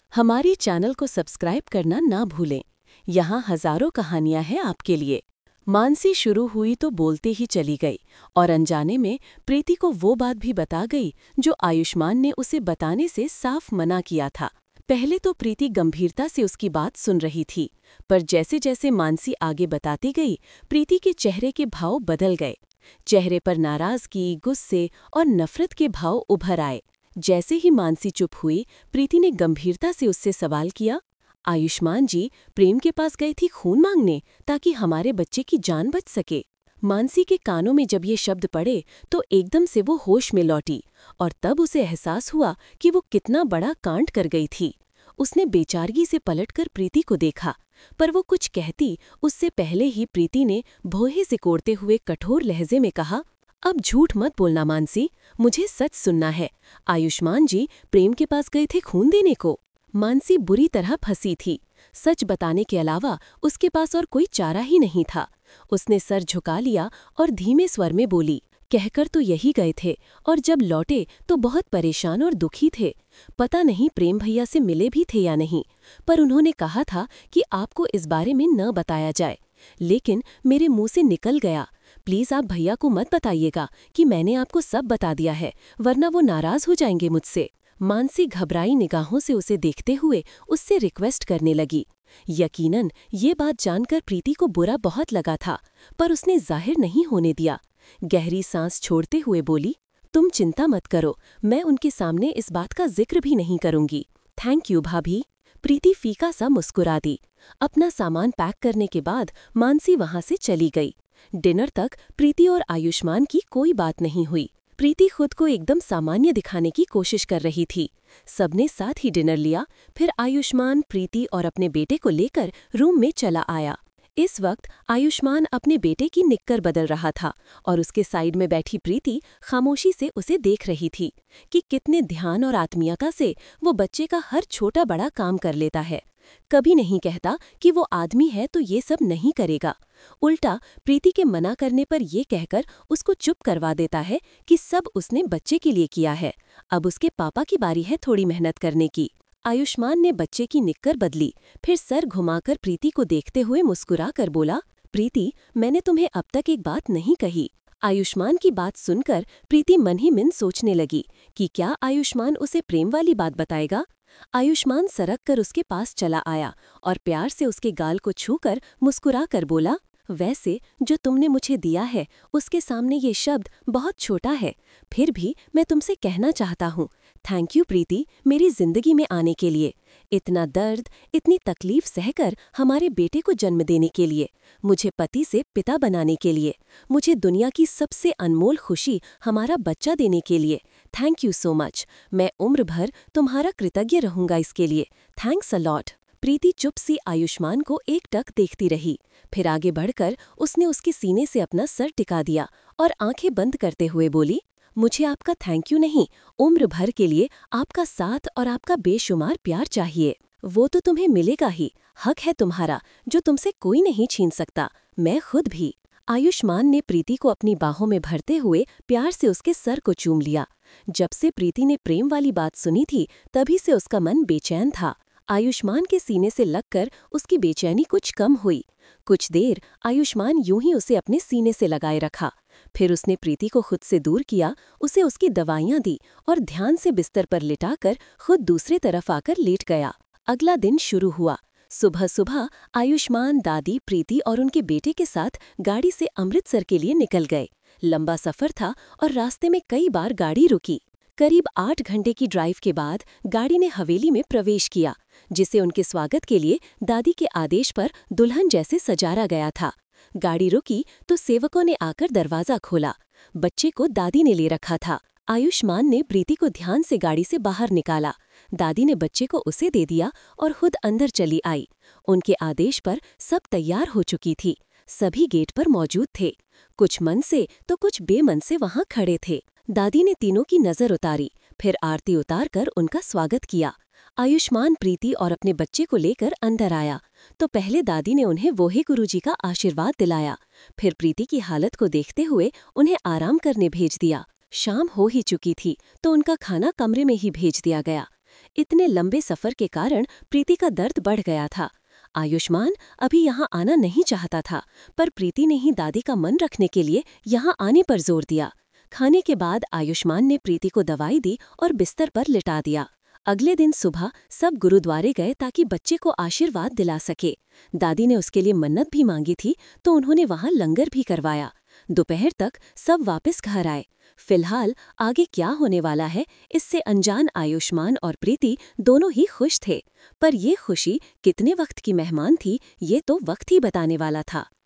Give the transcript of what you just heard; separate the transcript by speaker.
Speaker 1: हमारे चैनल को सब्सक्राइब करना ना भूलें। यहाँ हजारों कहानियां हैं आपके लिए। मानसी शुरू हुई तो बोलते ही चली गई और अनजाने में प्रीति को वो बात भी बता गई जो आयुष्मान ने उसे बताने से साफ मना किया था। पहले तो प्रीति गंभीरता से उसकी बात सुन रही थी, पर जैसे जैसे मानसी आगे बताती गई, प्रीति के चेहरे के भाव बदल गए। चेहरे पर नाराजगी, गुस्से और नफरत के भाव उभर आए। जैसे ही मानसी चुप हुई, प्रीति ने गंभीरता से उससे सवाल किया, आयुष्मान जी प्रेम के पास गई थी खून मांगने ताकि हमारे बच्चे की जान बच सके। मानसी के कानों में जब ये शब्द पड़े तो एकदम से वो होश में लौटी और तब उसे एहसास हुआ कि वो कितना बड़ा कांड कर गई थी। उसने बेचारगी से पलटकर प्रीति को देखा, पर वो कुछ कहती उससे पहले ही प्रीति ने भौहे सिकोड़ते हुए कठोर लहजे में कहा, अब झूठ मत बोलना मानसी, मुझे सच सुनना है। आयुष्मान जी प्रेम के पास गए थे खून देने को। मानसी बुरी तरह फंसी थी। सच बताने के अलावा उसके पास और कोई चारा ही नहीं था। उसने सर झुका लिया और धीमे स्वर में बोली, कहकर तो यही गए थे और जब लौटे तो बहुत परेशान और दुखी थे। पता नहीं प्रेम भैया से मिले भी थे या नहीं, पर उन्होंने कहा था कि आपको इस बारे में न बताया जाए, लेकिन मेरे मुंह से निकल गया। प्लीज आप भैया को मत बताइएगा कि मैंने आपको सब बता दिया है, वरना वो नाराज हो जाएंगे मुझसे। मानसी घबराई निगाहों से उसे देखते हुए उससे रिक्वेस्ट करने लगी। यकीनन ये बात जानकर प्रीति को बुरा बहुत लगा था, पर उसने जाहिर नहीं होने दिया। गहरी सांस छोड़ते हुए बोली, तुम चिंता मत करो, मैं उनके सामने इस बात का जिक्र भी नहीं करूंगी। थैंक यू भाभी। प्रीति फीका सा मुस्कुरा दी। अपना सामान पैक करने के बाद मानसी वहां से चली गई। डिनर तक प्रीति और आयुष्मान की कोई बात नहीं हुई। प्रीति खुद को एकदम सामान्य दिखाने की कोशिश कर रही थी। सबने साथ ही डिनर लिया, फिर आयुष्मान प्रीति और अपने बेटे को लेकर रूम में चला आया। इस वक्त आयुष्मान अपने बेटे की निक्कर बदल रहा था और उसके साइड में बैठी प्रीति खामोशी से उसे देख रही थी कि कितने ध्यान और आत्मीयता से वो बच्चे का हर छोटा बड़ा काम कर लेता है। कभी नहीं कहता कि वो आदमी है तो ये सब नहीं करेगा। उल्टा प्रीति के मना करने पर ये कहकर उसको चुप करवा देता है कि सब उसने बच्चे के लिए किया है, अब उसके पापा की बारी है थोड़ी मेहनत करने की। आयुष्मान ने बच्चे की निक्कर बदली, फिर सर घुमाकर प्रीति को देखते हुए मुस्कुरा कर बोला, प्रीति मैंने तुम्हें अब तक एक बात नहीं कही। आयुष्मान की बात सुनकर प्रीति मन ही मन सोचने लगी कि क्या आयुष्मान उसे प्रेम वाली बात बताएगा। आयुष्मान सरक कर उसके पास चला आया और प्यार से उसके गाल को छूकर मुस्कुरा कर बोला, वैसे जो तुमने मुझे दिया है उसके सामने ये शब्द बहुत छोटा है, फिर भी मैं तुमसे कहना चाहता हूँ, थैंक यू प्रीति मेरी जिंदगी में आने के लिए, इतना दर्द इतनी तकलीफ सहकर हमारे बेटे को जन्म देने के लिए, मुझे पति से पिता बनाने के लिए, मुझे दुनिया की सबसे अनमोल खुशी हमारा बच्चा देने के लिए। Thank you so much. मैं उम्र भर तुम्हारा कृतज्ञ रहूंगा इसके लिए। Thanks a lot. प्रीति चुप सी आयुष्मान को एकटक देखती रही, फिर आगे बढ़कर उसने उसके सीने से अपना सर टिका दिया और आंखें बंद करते हुए बोली, मुझे आपका थैंक यू नहीं, उम्र भर के लिए आपका साथ और आपका बेशुमार प्यार चाहिए। वो तो तुम्हें मिलेगा ही, हक है तुम्हारा जो तुमसे कोई नहीं छीन सकता, मैं खुद भी। आयुष्मान ने प्रीति को अपनी बाहों में भरते हुए प्यार से उसके सर को चूम लिया। जब से प्रीति ने प्रेम वाली बात सुनी थी तभी से उसका मन बेचैन था। आयुष्मान के सीने से लगकर उसकी बेचैनी कुछ कम हुई। कुछ देर आयुष्मान यूं ही उसे अपने सीने से लगाए रखा, फिर उसने प्रीति को खुद से दूर किया, उसे उसकी दवाइयां दी और ध्यान से बिस्तर पर लिटाकर खुद दूसरे तरफ आकर लेट गया। अगला दिन शुरू हुआ। सुबह सुबह आयुष्मान, दादी, प्रीति और उनके बेटे के साथ गाड़ी से अमृतसर के लिए निकल गए। लंबा सफर था और रास्ते में कई बार गाड़ी रुकी। करीब 8 घंटे की ड्राइव के बाद गाड़ी ने हवेली में प्रवेश किया, जिसे उनके स्वागत के लिए दादी के आदेश पर दुल्हन जैसे सजारा गया था। गाड़ी रुकी तो सेवकों ने आकर दरवाजा खोला। बच्चे को दादी ने ले रखा था। आयुष्मान ने प्रीति को ध्यान से गाड़ी से बाहर निकाला। दादी ने बच्चे को उसे दे दिया और खुद अंदर चली आई। उनके आदेश पर सब तैयार हो चुकी थी। सभी गेट पर मौजूद थे। कुछ मन से तो कुछ बेमन से वहां खड़े थे। दादी ने तीनों की नजर उतारी, फिर आरती उतारकर उनका स्वागत किया। आयुष्मान प्रीति और अपने बच्चे को लेकर अंदर आया तो पहले दादी ने उन्हें वोहे गुरुजी का आशीर्वाद दिलाया, फिर प्रीति की हालत को देखते हुए उन्हें आराम करने भेज दिया। शाम हो ही चुकी थी तो उनका खाना कमरे में ही भेज दिया गया। इतने लंबे सफर के कारण प्रीति का दर्द बढ़ गया था। आयुष्मान अभी यहाँ आना नहीं चाहता था, पर प्रीति ने ही दादी का मन रखने के लिए यहाँ आने पर जोर दिया। खाने के बाद आयुष्मान ने प्रीति को दवाई दी और बिस्तर पर लिटा दिया। अगले दिन सुबह सब गुरुद्वारे गए ताकि बच्चे को आशीर्वाद दिला सके। दादी ने उसके लिए मन्नत भी मांगी थी, तो उन्होंने वहां लंगर भी करवाया। दोपहर तक सब वापस घर आए। फिलहाल आगे क्या होने वाला है, इससे अनजान आयुष्मान और प्रीति दोनों ही खुश थे। पर ये खुशी कितने वक्त की मेहमान थी, ये तो वक्त ही बताने वाला था।